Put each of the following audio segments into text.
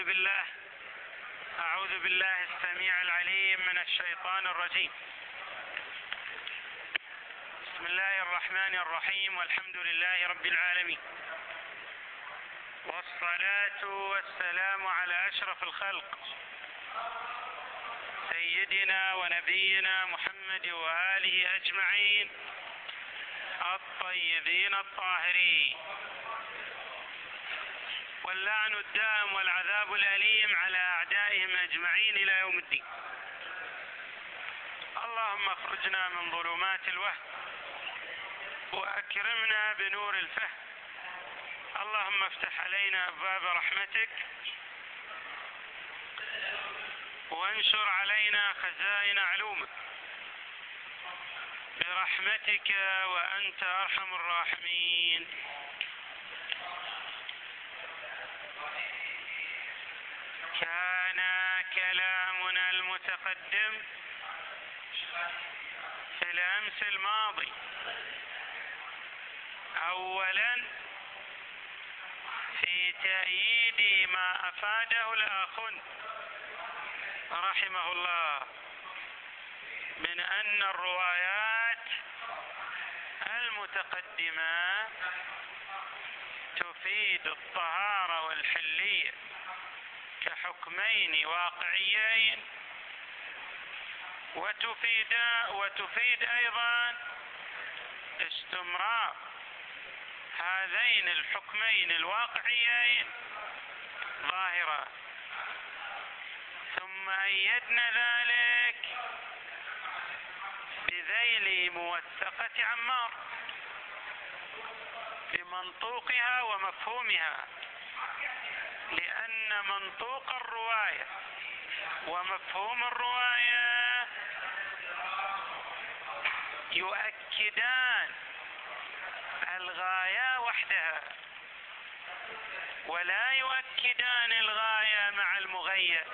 أعوذ بالله السميع العليم من الشيطان الرجيم. بسم الله الرحمن الرحيم، والحمد لله رب العالمين، والصلاة والسلام على أشرف الخلق سيدنا ونبينا محمد وآله أجمعين الطيبين الطاهرين، واللعن الدائم والعذاب الأليم على أعدائهم أجمعين إلى يوم الدين. اللهم اخرجنا من ظلمات الوهم وأكرمنا بنور الفهم. اللهم افتح علينا أبواب رحمتك وانشر علينا خزائن علومك برحمتك وأنت أرحم الراحمين. كان كلامنا المتقدم في الأمس الماضي أولا في تأييد ما أفاده الأخ رحمه الله من أن الروايات المتقدمة تفيد الطهارة والحلية كحكمين واقعيين، وتفيد أيضا استمرار هذين الحكمين الواقعيين ظاهرة. ثم أيدنا ذلك بذيل موثقة عمار بمنطوقها ومفهومها، لأن منطوق الرواية ومفهوم الرواية يؤكدان الغاية وحدها، ولا يؤكدان الغاية مع المغير.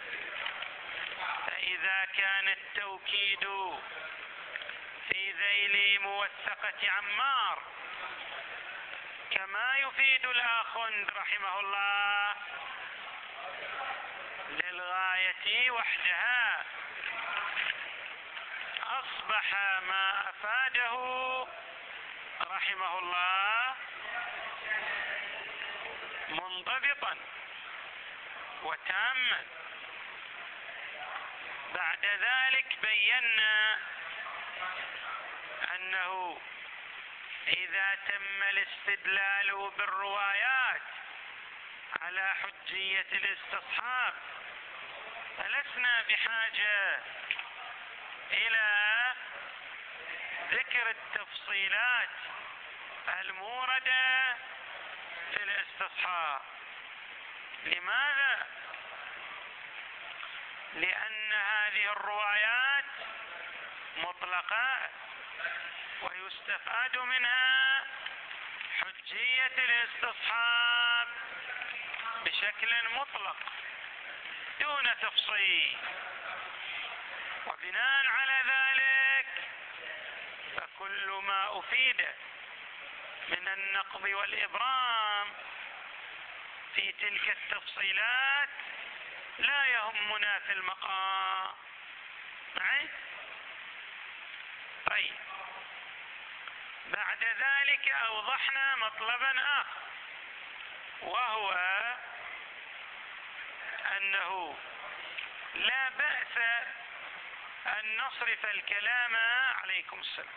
فإذا كان التوكيد في ذيل موثقة عمار كما يفيد الأخ رحمه الله للغاية وحدها، أصبح ما أفاده رحمه الله منضبطا وتاما. بعد ذلك بينا أنه إذا تم الاستدلال بالروايات على حجية الاستصحاب فلسنا بحاجة إلى ذكر التفصيلات الموردة في الاستصحاب. لماذا؟ لأن هذه الروايات مطلقة ويستفاد منها حجية الاستصحاب بشكل مطلق دون تفصيل. وبناء على ذلك فكل ما أفيد من النقض والإبرام في تلك التفصيلات لا يهمنا في المقام. طيب، بعد ذلك أوضحنا مطلبا آخر، وهو أنه لا بأس أن نصرف الكلام عليكم السلام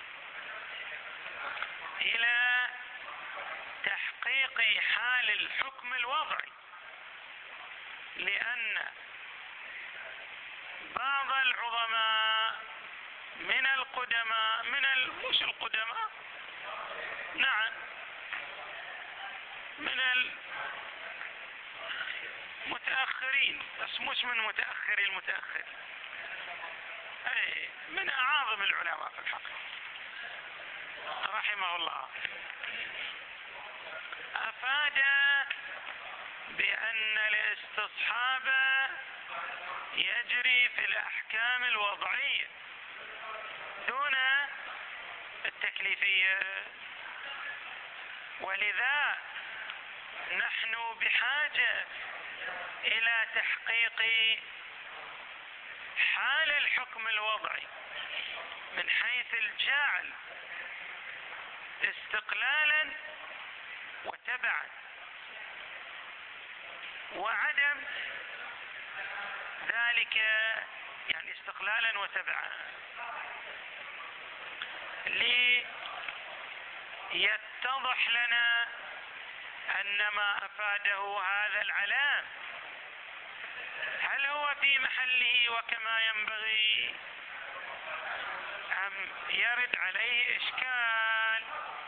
إلى تحقيق حال الحكم الوضعي، لأن بعض العظماء من القدماء مش القدماء، نعم، من المتأخرين، بس مش من متأخري المتأخر، أي من أعاظم العلماء في الحق رحمه الله، أفاد بأن الاستصحاب يجري في الأحكام الوضعية دون التكليفية، ولذا نحن بحاجة إلى تحقيق حال الحكم الوضعي من حيث الجعل استقلالا وتبعا، وعدم ذلك يعني استقلالا وتبعا، ليتضح لنا أن ما أفاده هذا العلام هل هو في محله وكما ينبغي أم يرد عليه إشكال.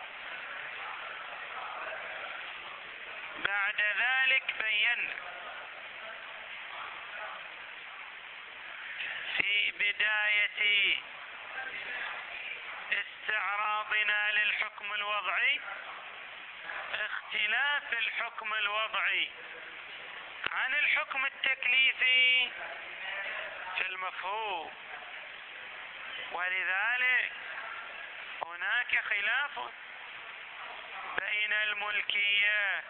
بعد ذلك بينا في بداية استعراضنا للحكم الوضعي اختلاف الحكم الوضعي عن الحكم التكليفي في المفهوم، ولذلك هناك خلاف بين الملكية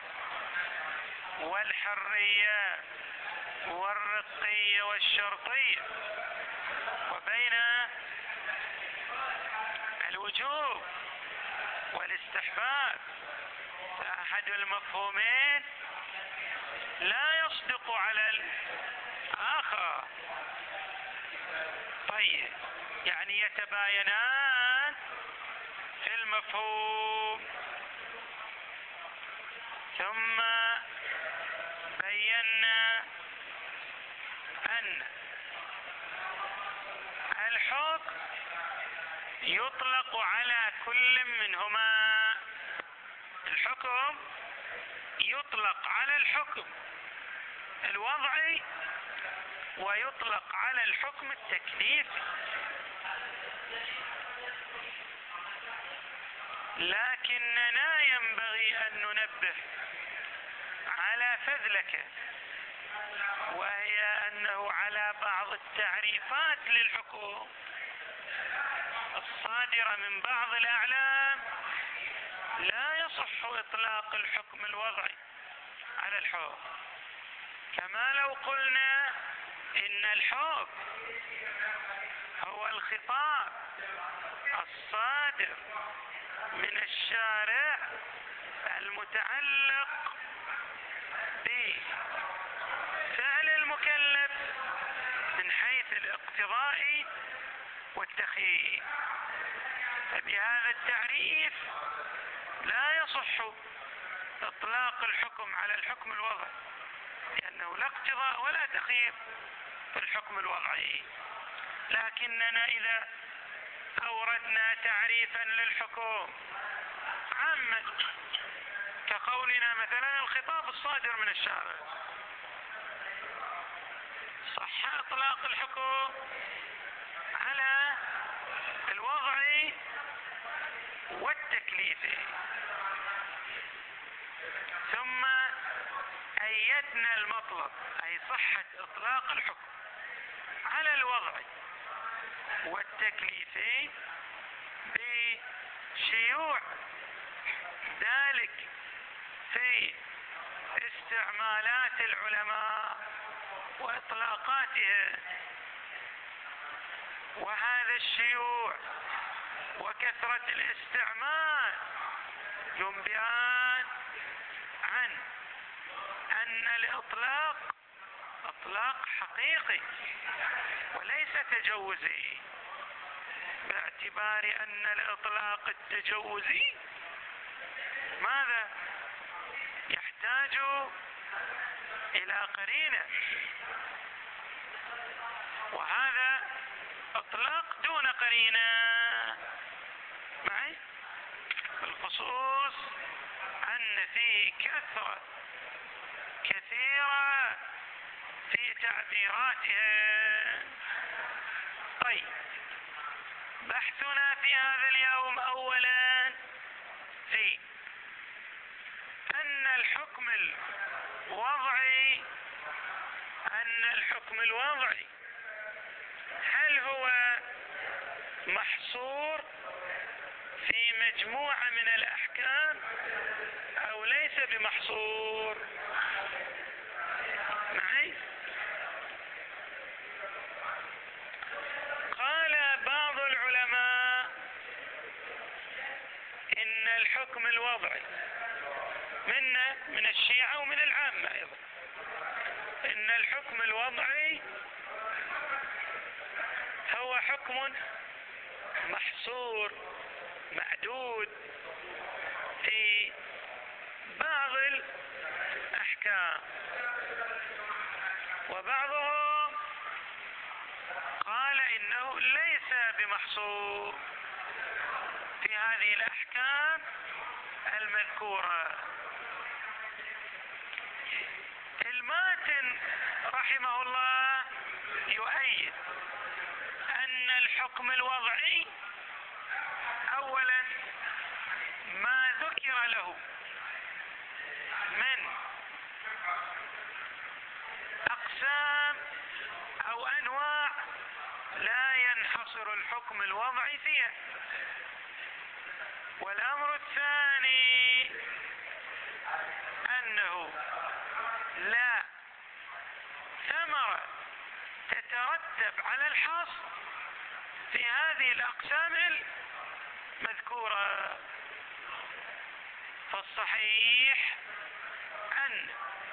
والحرية والرقية والشرطية، وبين الوجوب والاستحباب، فأحد المفهومين لا يصدق على الآخر. طيب، يعني يتباينان في المفهوم. ثم بينا أن الحكم يطلق على كل منهما. الحكم يطلق على الحكم الوضعي ويطلق على الحكم التكليفي، لكننا ينبغي أن ننبه على فذلك، وهي أنه على بعض التعريفات للحكم الصادرة من بعض الأعلام لا يصح إطلاق الحكم الوضعي على الحكم، كما لو قلنا إن الحكم هو الخطاب الصادر من الشارع المتعلق بفعل المكلف من حيث الاقتضاء والتخيير. فبهذا التعريف لا يصح إطلاق الحكم على الحكم الوضعي، لأنه لا اقتضاء ولا تخيير في الحكم الوضعي. لكننا إذا أوردنا تعريفا للحكم عاما كقولنا مثلا الخطاب الصادر من الشارع، صح إطلاق الحكم على الوضعي والتكليفي. ثم أيدنا المطلب، أي صحة إطلاق الحكم على الوضعي والتكليفي بشيوع ذلك في استعمالات العلماء وإطلاقاتها، وهذا الشيوع وكثرة الاستعمال ينبئان عن أن الإطلاق إطلاق حقيقي وليس تجوزي، باعتبار أن الإطلاق التجوزي ماذا؟ يحتاج إلى قرينة، وهذا إطلاق دون قرينة معي، بالخصوص أن فيه كثرة كثيرة في تعبيراتها. طيب، بحثنا في هذا اليوم أولا في أن الحكم الوضعي هل هو محصور في مجموعة من الأحكام أو ليس بمحصور؟ معي؟ الوضعي منا من الشيعة ومن العامة أيضا، إن الحكم الوضعي هو حكم محصور معدود في بعض الأحكام، وبعضهم قال إنه ليس بمحصور في هذه الأحكام المذكورة. الماتن رحمه الله يؤيد أن الحكم الوضعي أولا ما ذكر له من أقسام أو أنواع لا ينحصر الحكم الوضعي فيها. والأمر الثاني أنه لا ثمرة تترتب على الحصر في هذه الأقسام المذكورة. فالصحيح أن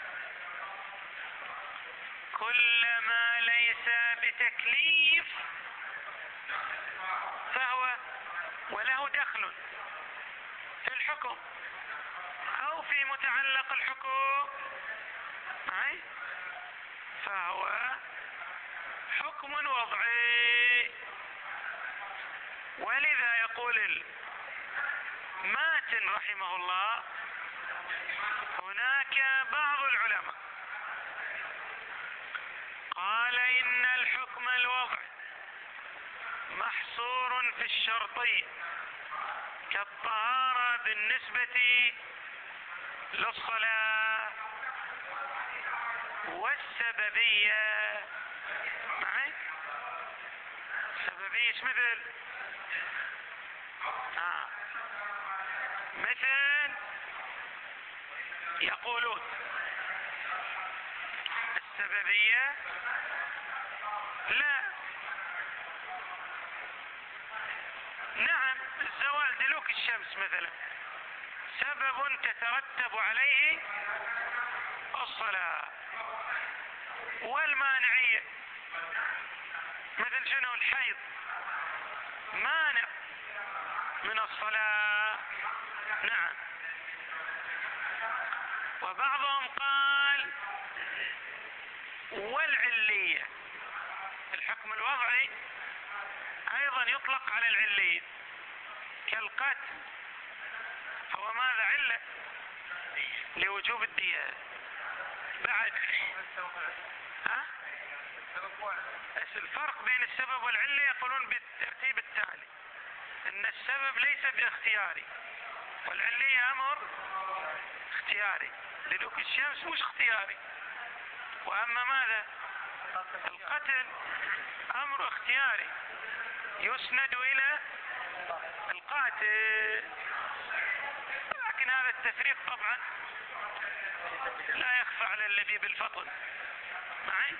كل ما ليس بتكليف فهو وله دخل في الحكم أو في متعلق الحكم فهو حكم وضعي. ولذا يقول الماتن رحمه الله هناك بعض العلماء قال إن الحكم الوضعي محصور في الشرطين كالطهارة بالنسبة للصلاة والسببية. معي سببية مثل يقولون السببية لا، نعم الزوال دلوك الشمس مثلا سبب تترتب عليه الصلاة، والمانعية مثل شنو الحيض مانع من الصلاة. نعم. وبعضهم قال والعلية، الحكم الوضعي أيضا يطلق على العلية كالقتل، هو ماذا علة لوجوب الدية بعد. الفرق بين السبب والعلة يقولون بالترتيب التالي، ان السبب ليس باختياري والعلية امر اختياري. دلوك الشمس مش اختياري، واما ماذا القتل امر اختياري يسند الى القاتل. لكن هذا التفريق طبعا لا يخفى على اللبيب الفطن. معي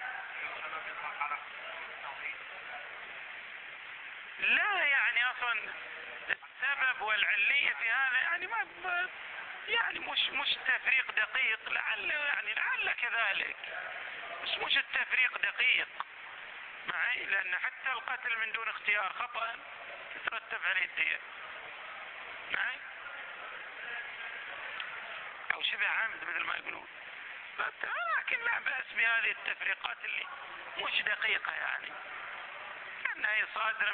لا يعني اصلا السبب والعلية في هذا يعني ما يعني مش تفريق دقيق، لعل كذلك، بس مش التفريق دقيق. معي لان حتى القتل من دون اختيار خطأ يترتب عليه الدية. معي او شبه عمد مثل ما يقولون، لكن لا بأس بهذه التفريقات اللي مش دقيقة، يعني أنها صادرة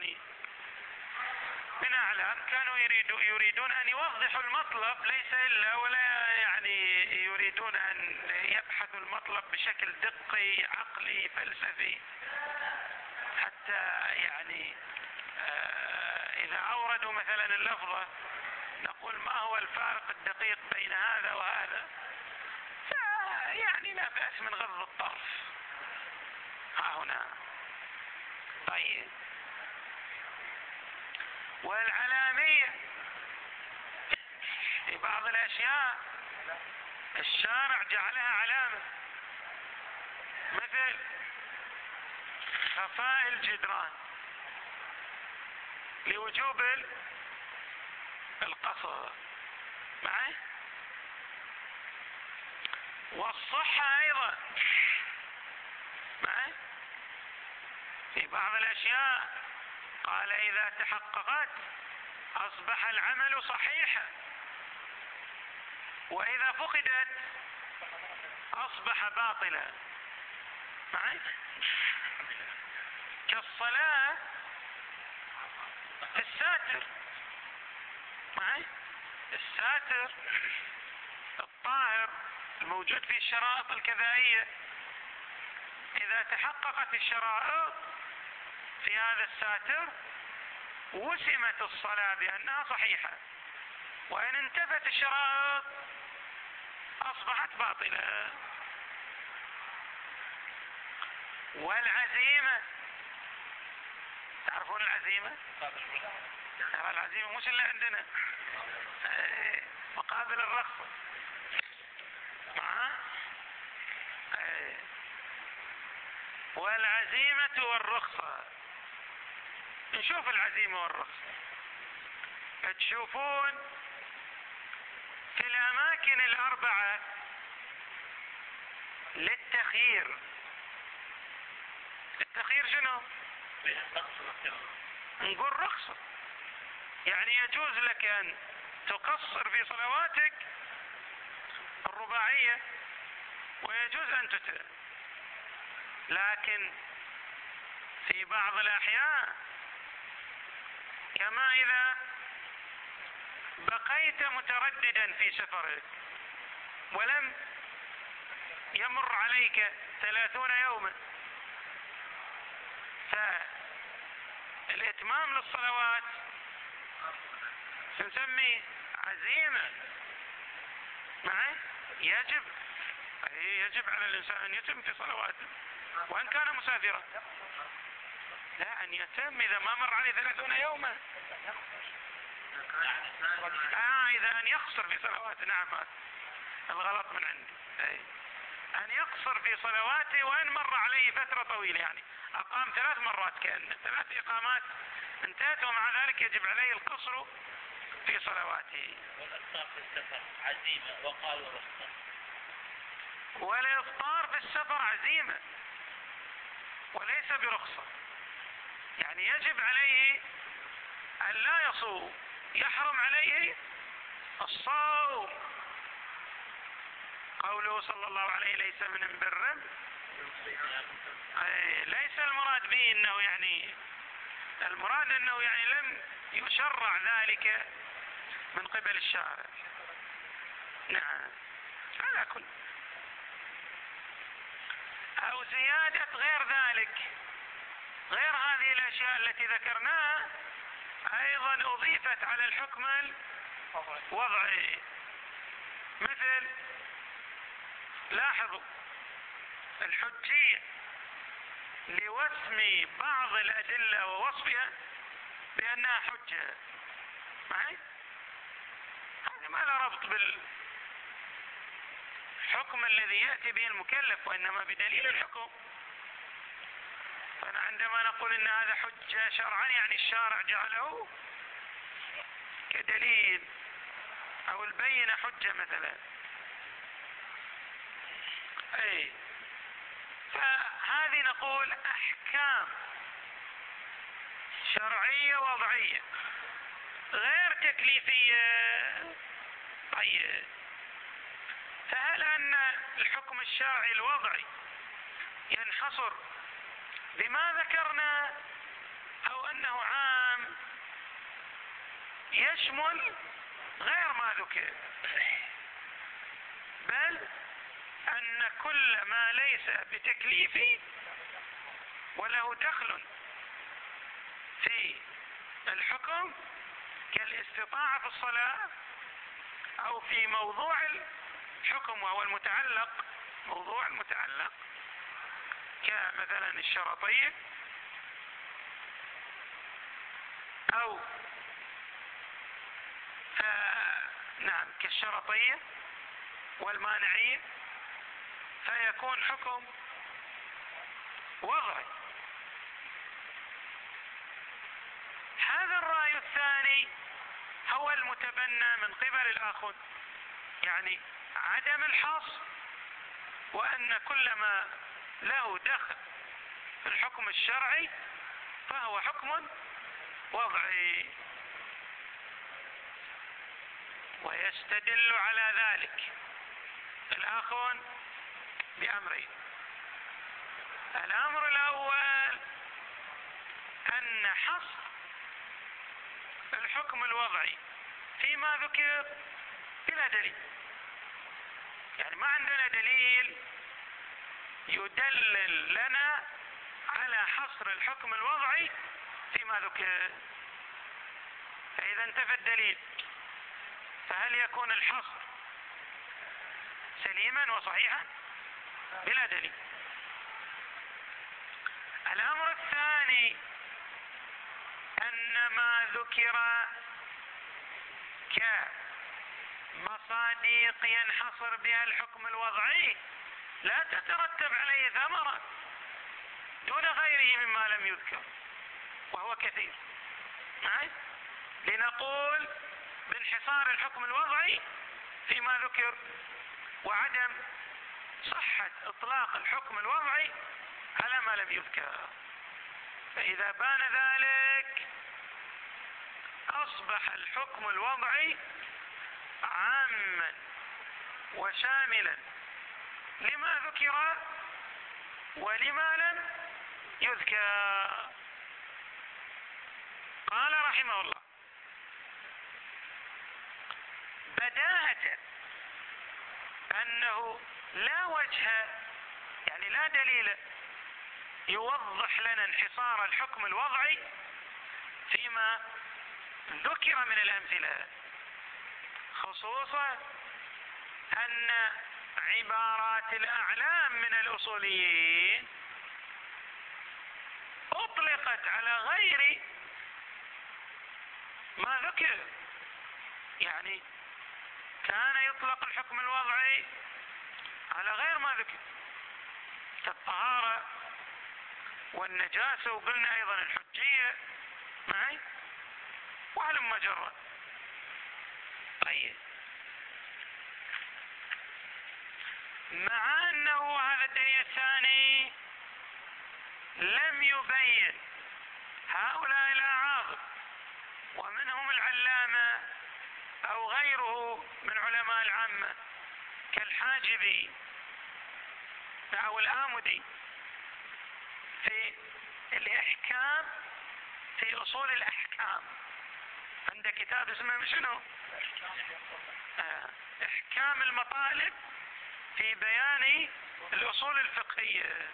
من أعلام كانوا يريدون أن يوضحوا المطلب، ليس إلا ولا يعني يريدون أن يبحثوا المطلب بشكل دقي عقلي فلسفي، حتى يعني إذا أوردوا مثلا اللفظة نقول ما هو الفارق الدقيق بين هذا وهذا، يعني لا بأس من غض الطرف ها هنا. طيب والعلامية في بعض الأشياء الشارع جعلها علامة، مثل خفاء الجدران لوجوب القصر. معي؟ والصحة أيضا معي؟ في بعض الأشياء قال إذا تحققت أصبح العمل صحيحا، وإذا فقدت أصبح باطلا. معي؟ كالصلاة في الساتر. معي؟ الساتر الطاهر الموجود في الشرائط الكذائية، إذا تحققت الشرائط في هذا الساتر وسمت الصلاة بأنها صحيحة، وإن انتفت الشرائط أصبحت باطلة. والعزيمة، تعرفون العزيمة؟ ترى العزيمة مش اللي عندنا، مقابل الرخصة. والعزيمة والرخصة، نشوف العزيمة والرخصة. تشوفون في الأماكن الأربعة للتخيير. التخيير شنو؟ نقول رخصة، يعني يجوز لك أن تقصر في صلواتك الرباعية ويجوز أن تتم، لكن في بعض الأحيان كما إذا بقيت مترددا في سفرك ولم يمر عليك 30 يوما، فالإتمام للصلوات نسميه عزيمة. معي؟ يجب على الإنسان أن يتم في صلواته وإن كان مسافرا. لا، أن يتم إذا ما مر عليه 30 يوما. إذا أن يقصر في صلواته. نعم، الغلط من عندي. أن يقصر في صلواته وإن مر عليه فترة طويلة، يعني أقام 3 مرات كأنه 3 إقامات انتهت، ومع ذلك يجب عليه القصر في صلواته. والإفطار في السفر عزيمة وقالوا رخصة. والإفطار في السفر عزيمة وليس برخصة، يعني يجب عليه أن لا يصوم، يحرم عليه الصوم. قوله صلى الله عليه ليس من بر، ليس المراد به انه يعني، المراد انه يعني لم يشرع ذلك من قبل الشارع. نعم، على كل او زيادة غير ذلك، غير هذه الاشياء التي ذكرناها ايضا اضيفت على الحكم الوضعي. مثل لاحظوا الحجية لوسم بعض الأدلة ووصفها بأنها حجة. معي؟ هذا ما له ربط بالحكم الذي يأتي به المكلف، وإنما بدليل الحكم. فأنا عندما نقول إن هذا حجة شرعا يعني الشارع جعله كدليل، أو البينة حجة مثلا. فهذه نقول أحكام شرعية وضعية غير تكليفية. طيب، فهل أن الحكم الشرعي الوضعي ينحصر بما ذكرنا، أو أنه عام يشمل غير ما ذكر؟ بل أن كل ما ليس بتكليفي وله دخل في الحكم كالاستطاعة في الصلاة، أو في موضوع الحكم وهو المتعلق، موضوع المتعلق كمثلا الشرطية، أو نعم كالشرطية والمانعية، فيكون حكم وضعي. هذا الرأي الثاني هو المتبنى من قبل الآخذ يعني عدم الحصر، وأن كل ما له دخل في الحكم الشرعي فهو حكم وضعي. ويستدل على ذلك الآخرون بأمرين. الأمر الأول أن حصر الحكم الوضعي فيما ذكر بلا دليل، يعني ما عندنا دليل يدلل لنا على حصر الحكم الوضعي فيما ذكر. فإذا انتفى الدليل فهل يكون الحصر سليما وصحيحا؟ بلا دليل. الأمر الثاني أن ما ذكر كمصادق ينحصر بها الحكم الوضعي لا تترتب عليه ثمرة دون غيره مما لم يذكر، وهو كثير. لنقول بانحصار الحكم الوضعي فيما ذكر وعدم صحة إطلاق الحكم الوضعي على ما لم يذكر. فإذا بان ذلك أصبح الحكم الوضعي عاما وشاملا لما ذكر ولما لم يذكر. قال رحمه الله: بداهة أنه لا وجه، يعني لا دليل يوضح لنا انحصار الحكم الوضعي فيما ذكر من الأمثلة، خصوصا أن عبارات الأعلام من الأصوليين أطلقت على غير ما ذكر. يعني كان يطلق الحكم الوضعي على غير ما ذكر كالطهارة والنجاسة، وقلنا أيضا الحجية معي وعلم مجرد. طيب، مع أنه هذا الدليل الثاني لم يبين هؤلاء الأعاظم ومنهم العلامة أو غيره من علماء العامة كالحاجبي أو الآمدي في الإحكام في أصول الأحكام، عنده كتاب اسمه شنو؟ إحكام المطالب في بيان الأصول الفقهية.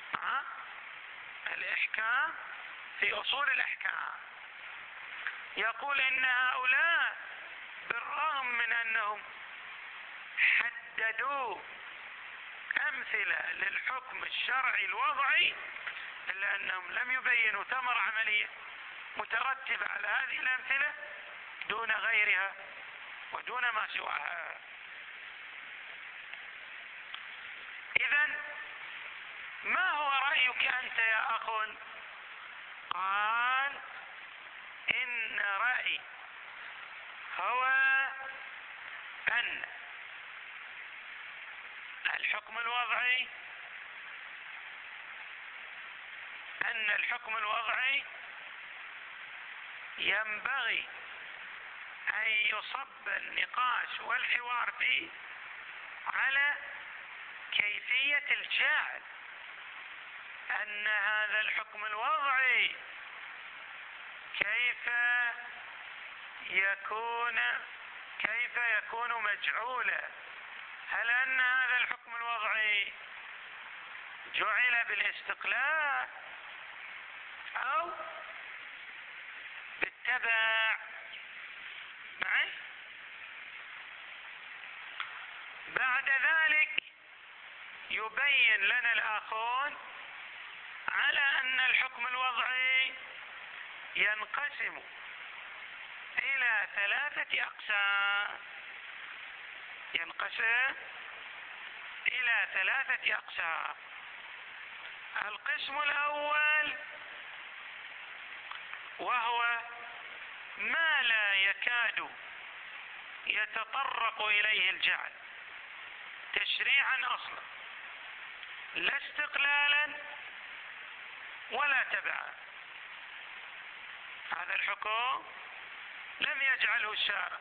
الإحكام في أصول الأحكام يقول إن هؤلاء بالرغم من أنهم حددوا أمثلة للحكم الشرعي الوضعي إلا أنهم لم يبينوا ثمرة عملية مترتبة على هذه الأمثلة دون غيرها ودون ما سواها. إذن ما هو رأيك أنت يا أخ؟ قال: إن رأيي هو أن الحكم الوضعي ينبغي أن يصب النقاش والحوار فيه على كيفية الجعل، أن هذا الحكم الوضعي كيف يكون مجعولا. هل أن هذا الحكم الوضعي جعل بالاستقلال أو بالتبع؟ معي؟ بعد ذلك يبين لنا الآخرون على أن الحكم الوضعي ينقسم إلى 3 أقسام. القسم الأول وهو ما لا يكاد يتطرق إليه الجعل تشريعا أصلا، لا استقلالا ولا تبعا. هذا الحكم لم يجعله الشارع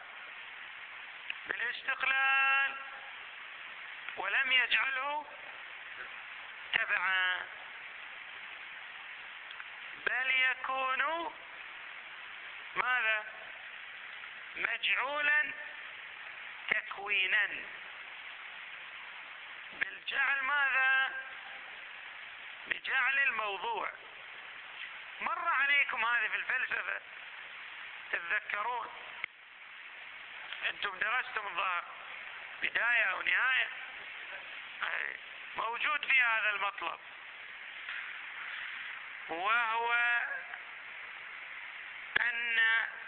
بالاستقلال ولم يجعله تبعا، بل يكون ماذا؟ مجعولا تكوينا بالجعل. ماذا؟ بجعل الموضوع. مر عليكم هذه في الفلسفة، تتذكرون انتم درستم الظاهر بداية او نهاية، موجود في هذا المطلب، وهو ان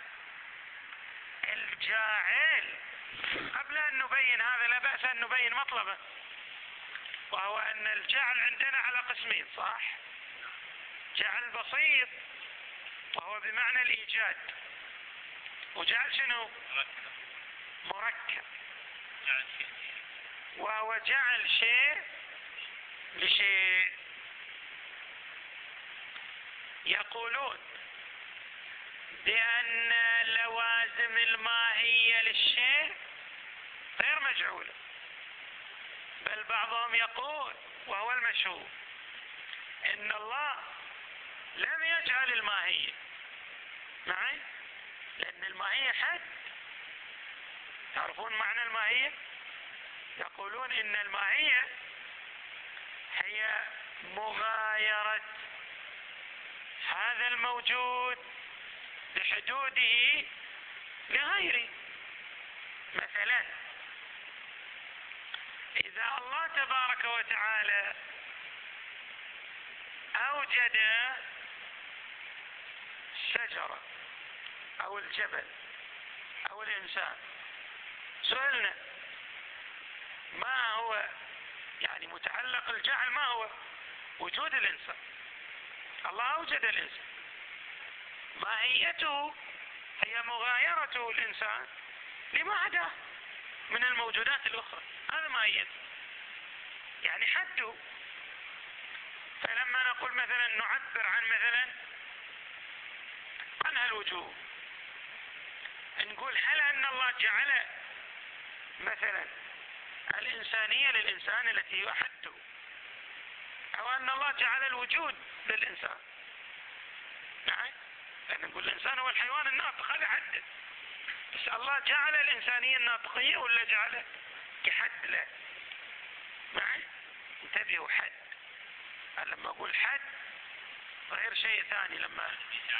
الجاعل، قبل ان نبين هذا لا بأس ان نبين مطلبه، وهو ان الجعل عندنا على قسمين، صح؟ جعل بسيط وهو بمعنى الايجاد، وجعل شنو؟ مركب، وهو جعل شيء لشيء. يقولون بأن لوازم الماهية للشيء غير مجعولة، بل بعضهم يقول وهو المشهور إن الله لم يجعل الماهية معي، لأن الماهية حد. تعرفون معنى الماهية؟ يقولون إن الماهية هي مغايرة هذا الموجود بحدوده لغيره. مثلا إذا الله تبارك وتعالى أوجد الشجرة أو الجبل أو الإنسان، سئلنا ما هو يعني متعلق الجعل؟ ما هو؟ وجود الإنسان. الله أوجد الإنسان، ماهيته هي مغايرته الإنسان لما عداه من الموجودات الأخرى، هذا ماهيته، يعني حده. فلما نقول مثلا نعبر عن مثلا عن هالوجوه، نقول هل أن الله جعل مثلا الإنسانية للإنسان التي هو حده، أو أن الله جعل الوجود للإنسان؟ نعم، لأن نقول الإنسان هو الحيوان الناطق، هذا حده. بس الله جعل الإنسانية الناطقية ولا جعله كحد له؟ نعم، انتبهوا، حد. لما أقول حد غير شيء ثاني. لما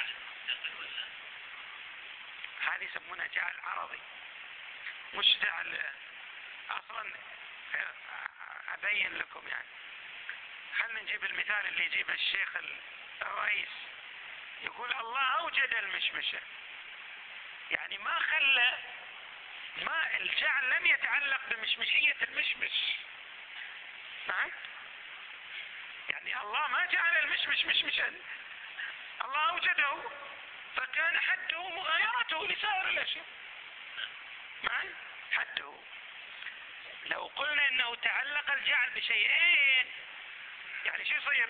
هذه يسمونها جعل عرضي، مش جعل أصلا. أبين لكم يعني. خلنا نجيب المثال اللي يجيبه الشيخ الرئيس، يقول الله أوجد المشمشة، يعني ما خلى، ما الجعل لم يتعلق بمشمشية المشمش. نعم، يعني الله ما جعل المشمش مشمشا، الله أوجده فكان حده مغايرته لسائر الأشياء. نعم، حده. لو قلنا إنه تعلق الجعل بشيئين، يعني شو يصير؟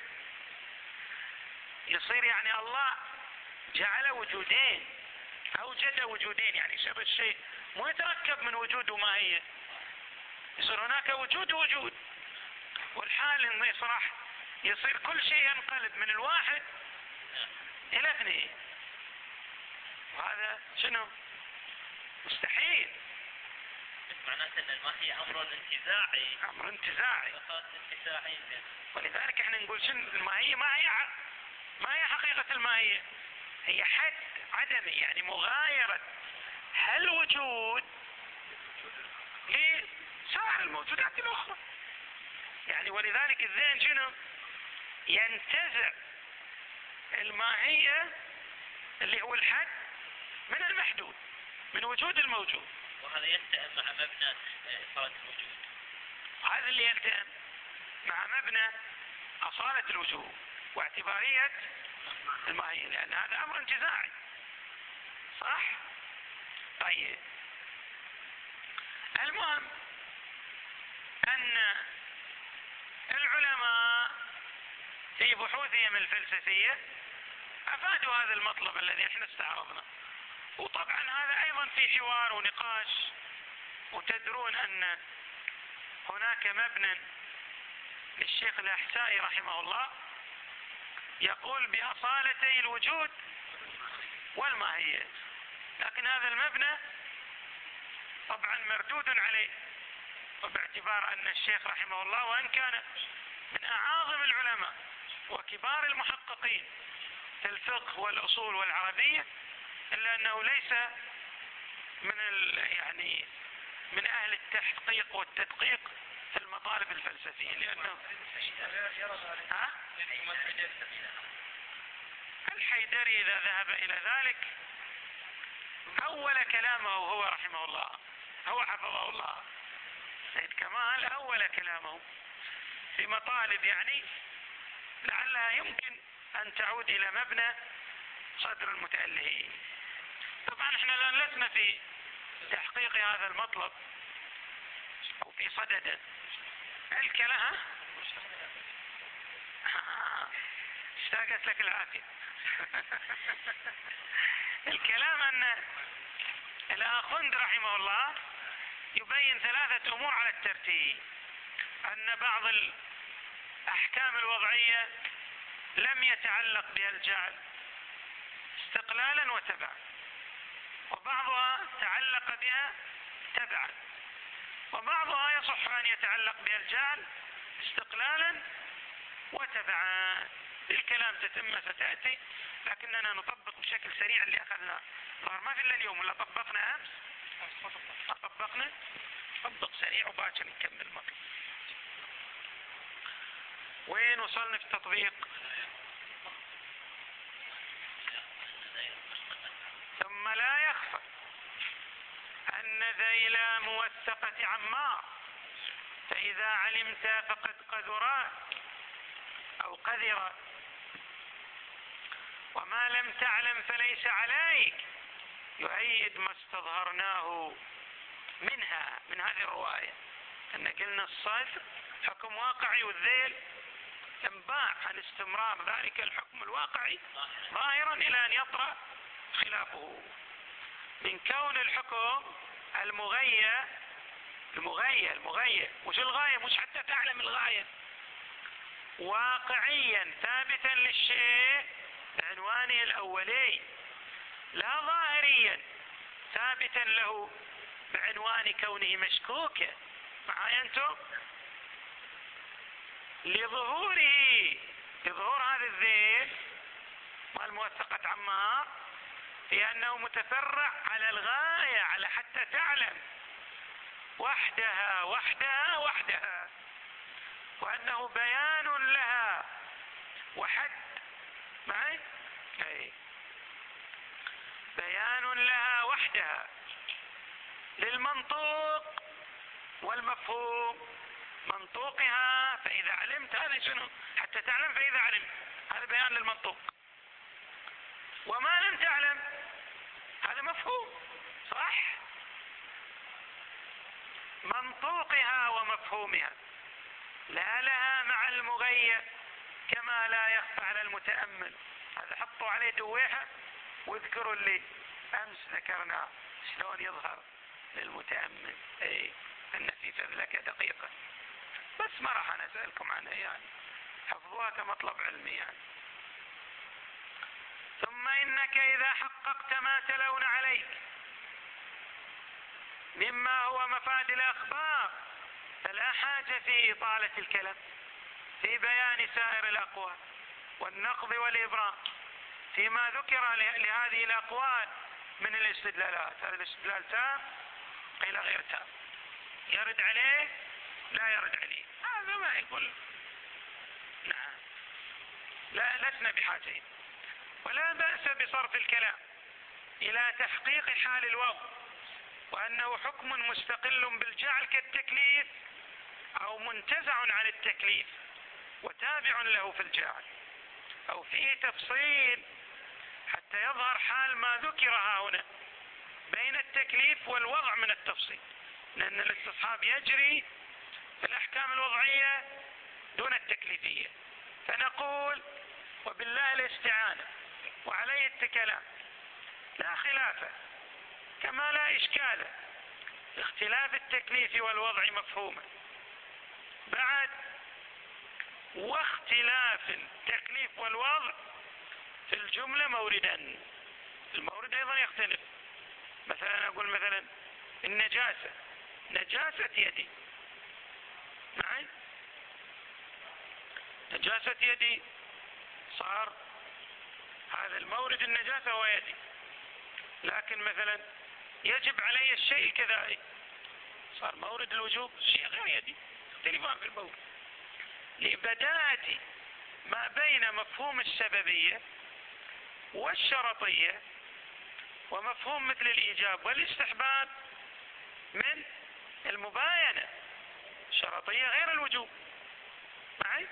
يصير يعني الله جعل وجودين، أوجد وجودين، يعني يصير الشيء مو يتركب من وجود وماهية، يصير هناك وجود ووجود، والحال إنه يصير كل شيء ينقلب من الواحد إلى اثنين، وهذا شنو؟ مستحيل. معناته ان الماهية امر انتزاعي، امر انتزاعي، ولذلك احنا نقول شنو الماهية؟ ما هي حقيقة الماهية، هي حد عدمي، يعني مغايرة هالوجود لسائر الموجودات الاخرى. يعني ولذلك الذهن شنو؟ ينتزع الماهية اللي هو الحد من المحدود، من وجود الموجود، وهذا يلتئم مع مبنى إصالة الوجود. هذا اللي يلتئم مع مبنى أصالة الوجود واعتبارية الماهية، لأن هذا أمر انتزاعي، صح؟ طيب، المهم أن العلماء في بحوثهم الفلسفية أفادوا هذا المطلب الذي احنا استعرضنا، وطبعا هذا أيضا في حوار ونقاش. وتدرون أن هناك مبنى للشيخ الأحسائي رحمه الله يقول بأصالتي الوجود والماهية، لكن هذا المبنى طبعا مردود عليه، وباعتبار أن الشيخ رحمه الله وإن كان من أعاظم العلماء وكبار المحققين في الفقه والأصول والعربية، إلا أنه ليس يعني من أهل التحقيق والتدقيق في المطالب الفلسفية، لأنه الحيدري إذا ذهب إلى ذلك أول كلامه هو رحمه الله، هو حفظه الله سيد كمال، أول كلامه في مطالب يعني لعلها يمكن أن تعود إلى مبنى صدر المتألهين. طبعا احنا الآن لسنا في تحقيق هذا المطلب أو في صدده. الكلام اشتاقت لك العافية. الكلام أن الآخوند رحمه الله يبين ثلاثة أمور على الترتيب: أن بعض الأحكام الوضعية لم يتعلق بها الجعل استقلالا وتبعا، وبعضها تعلق بها تبعا، وبعضها يصح أن يتعلق بها الجعل استقلالا وتبعا. الكلام تتم ستأتي، لكننا نطبق بشكل سريع اللي أخذناه. ما في إلا اليوم ولا طبقنا أمس؟ طبقنا طبق سريع وباكر نكمل مطلب. وين وصلنا في التطبيق؟ ثم لا يخفى أن ذيل موثقة عمار، فإذا علمت فقد قذرات أو قذرات، وما لم تعلم فليس عليك، يؤيد ما استظهرناه منها من هذه الرواية، أن قلنا الصدر حكم واقعي، والذيل انباع عن استمرار ذلك الحكم الواقعي ظاهرا إلى أن يطرأ خلافه، من كون الحكم المغير مش الغاية، مش حتى تعلم الغاية، واقعيا ثابتا للشيء بعنوانه الأولي، لا ظاهريا ثابتا له بعنوان كونه مشكوكا. معايا انتم؟ لظهور هذا الذيل مال موثقة عمار في أنه متفرع على الغاية، على حتى تعلم وحدها وأنه بيان لها وحد. معي؟ أي بيان لها وحدها للمنطوق والمفهوم. منطوقها فإذا علمت، هذا شنو؟ حتى تعلم فإذا علمت، هذا بيان للمنطوق. وما لم تعلم هذا مفهوم، صح؟ منطوقها ومفهومها لا لها مع المغير، كما لا يخفى على المتأمل. هذا حطوا عليه دويحة واذكروا اللي أمس ذكرناه شلون يظهر للمتأمل. أي أن في فذلك دقيقة، بس ما راح أنا أسألكم عنها، يعني حفظوها كمطلب علمي يعني. ثم إنك إذا حققت ما تلون عليك مما هو مفاد الأخبار، فلا حاجة في إطالة الكلام في بيان سائر الأقوال والنقض والإبراء فيما ذكر لهذه الأقوال من الاستدلالات. هذا الاستدلال تام قيل غير تام، يرد عليه لا يرد عليه، هذا ما يقول. نعم، لا لسنا بحاجة، ولا بأس بصرف الكلام إلى تحقيق حال الوضع، وأنه حكم مستقل بالجعل كالتكليف، أو منتزع عن التكليف وتابع له في الجعل، أو فيه تفصيل حتى يظهر حال ما ذكر هنا بين التكليف والوضع من التفصيل. لأن الاستصحاب يجري في الأحكام الوضعية دون التكليفية. فنقول وبالله الاستعانة وعليه التكلام، لا خلاف كما لا إشكال في اختلاف التكليف والوضع مفهوما. بعد واختلاف التكليف والوضع في الجملة موردا، المورد أيضا يختلف. مثلا أقول مثلا النجاسة، نجاسة يدي، نعم نجاسة يدي، صار هذا المورد النجاسة هو يدي، لكن مثلا يجب علي الشيء كذلك، صار مورد الوجوب شيء غير يدي، اختلفان في المورد. لبداءة ما بين مفهوم السببية والشرطية ومفهوم مثل الإيجاب والاستحباب من المباينة، الشرطية غير الوجوب. معي؟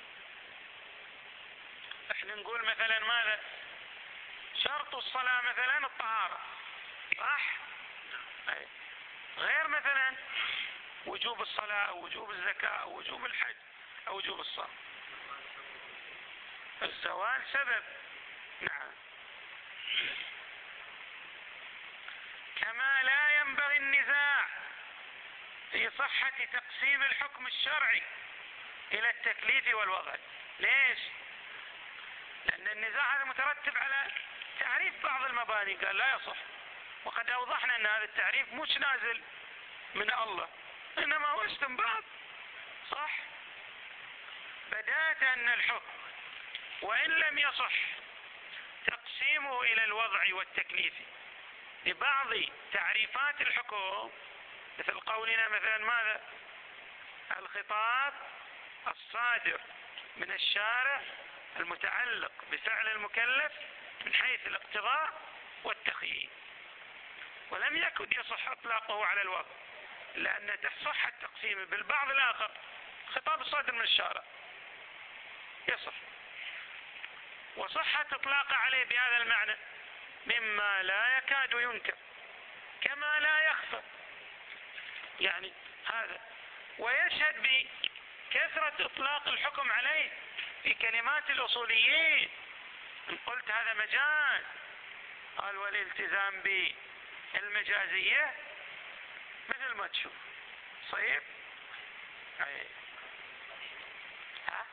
احنا نقول مثلا ماذا؟ شرط الصلاة مثلا الطهارة، صح؟ غير مثلا وجوب الصلاة أو وجوب الزكاة أو وجوب الحج أو وجوب الصوم. الزوال سبب، نعم. كما لا ينبغي النزاع في صحة تقسيم الحكم الشرعي إلى التكليف والوضع. ليش؟ لأن النزاع هذا مترتب على تعريف بعض المباني، قال لا يصح، وقد أوضحنا أن هذا التعريف مش نازل من الله، إنما هو استنباط، صح؟ بدأت أن الحكم وإن لم يصح تقسيمه إلى الوضع والتكليف لبعض تعريفات الحكم، مثل قولنا مثلا ماذا؟ الخطاب الصادر من الشارع المتعلق بفعل المكلف من حيث الاقتضاء والتخيير، ولم يكن يصح اطلاقه على الوضع، لأن تصح التقسيم بالبعض الآخر. الخطاب الصادر من الشارع يصح، وصحة اطلاقه عليه بهذا المعنى مما لا يكاد ينكر كما لا يخفى، يعني هذا. ويشهد بكثرة اطلاق الحكم عليه في كلمات الأصوليين. إن قلت هذا مجاز، قال والالتزام بالمجازية مثل ما تشوف صحيح. ها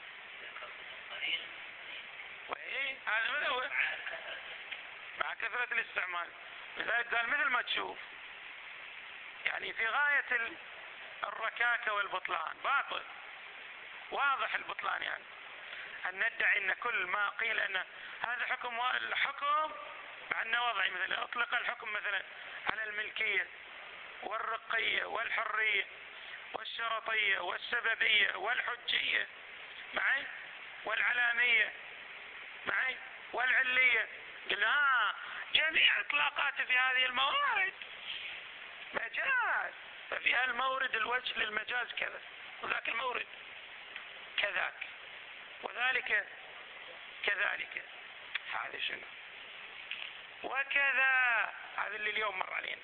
وإيه هذا هو مع كثرة الاستعمال، لذلك قال مثل ما تشوف، يعني في غاية الركاكة والبطلان، باطل واضح البطلان. يعني أن ندعي أن كل ما قيل أن هذا حكم الحكم مع أنه وضعي، مثلا أطلق الحكم مثلا على الملكية والرقية والحرية والشرطية والسببية والحجية معي والعلامية معي والعلية، قلنا جميع اطلاقاته في هذه الموارد مجاز، ففيها المورد الوجه للمجاز كذا، وذاك المورد كذاك، وذلك كذلك. هذا شنو؟ وكذا، هذا اللي اليوم مر علينا.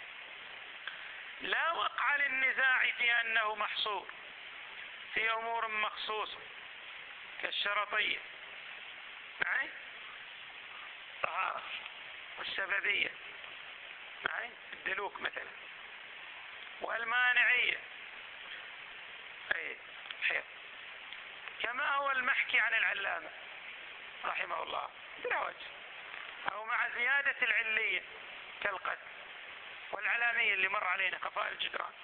لا وقع للنزاع في أنه محصور في أمور مخصوصة كالشرطية معي طهارة والسببية معي الدلوك مثلا والمانعية حيث، كما هو المحكي عن العلامة رحمه الله بلا وجه، أو مع زيادة العلية كالقتل والعلامية اللي مر علينا خفاء الجدران،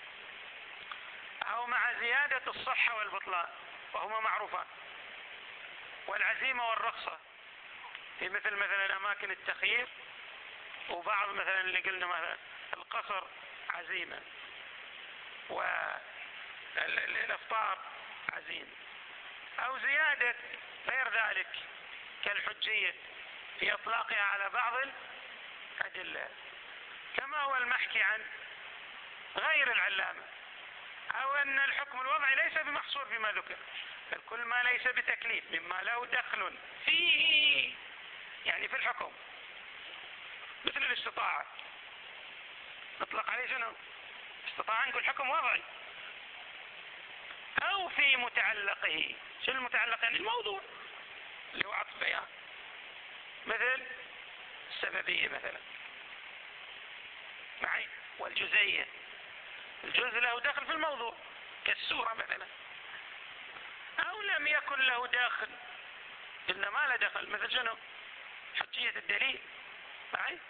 أو مع زيادة الصحة والبطلان وهما معروفان، والعزيمة والرخصة في مثلا أماكن التخيير، وبعض مثلا اللي قلنا مثلا القصر عزيمة والإفطار عزيمة، أو زيادة غير ذلك كالحجية في إطلاقها على بعض الأدلة، كما هو المحكي عن غير العلامة، أو أن الحكم الوضعي ليس بمحصور فيما ذكر، بل كل ما ليس بتكليف مما له دخل فيه، يعني في الحكم، مثل الاستطاعة نطلق عليه شنو؟ استطاع أن يكون حكم وضعي. أو في متعلقه. شو المتعلق؟ يعني الموضوع اللي هو عطف بيان، مثل السببية مثلا معي، والجزئية، الجزء له دخل في الموضوع كالسورة مثلا. أو لم يكن له داخل، قلنا ما له دخل، مثل شنو؟ حجية الدليل معي،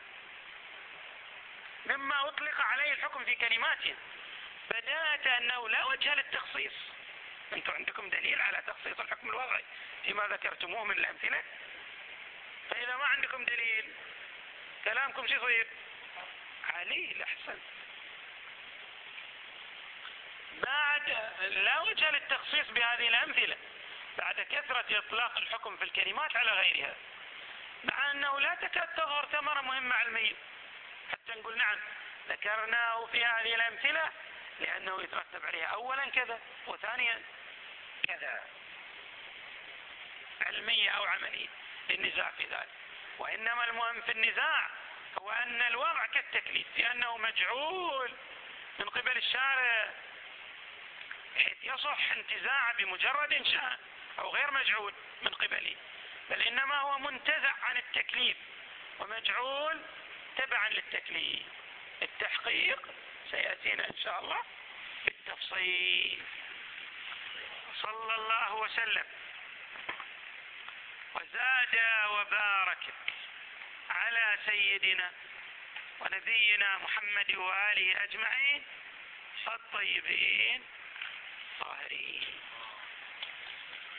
مما أطلق عليه الحكم في كلماته بدأت أنه لا وجه للتخصيص. أنتم عندكم دليل على تخصيص الحكم الوضعي فيما ذكرتموه من الأمثلة، فإذا ما عندكم دليل كلامكم شو يصير؟ عليه الأحسن. بعد لا وجه للتخصيص بهذه الأمثلة بعد كثرة إطلاق الحكم في الكلمات على غيرها، مع أنه لا تكاد تظهر ثمرة مهمة علمية حتى نقول نعم ذكرناه في هذه الأمثلة لأنه يترتب عليها أولا كذا وثانيا كذا، علمية أو عملية للنزاع في ذلك. وإنما المهم في النزاع هو أن الوضع كالتكليف، لأنه مجعول من قبل الشارع بحيث يصح انتزاعه بمجرد إنشاء، أو غير مجعول من قبله، بل إنما هو منتزع عن التكليف ومجعول تبعا للتكليف. التحقيق سيأتينا إن شاء الله بالتفصيل. صلى الله وسلم وزاد وبارك على سيدنا ونبينا محمد وآله أجمعين الطيبين الطاهرين.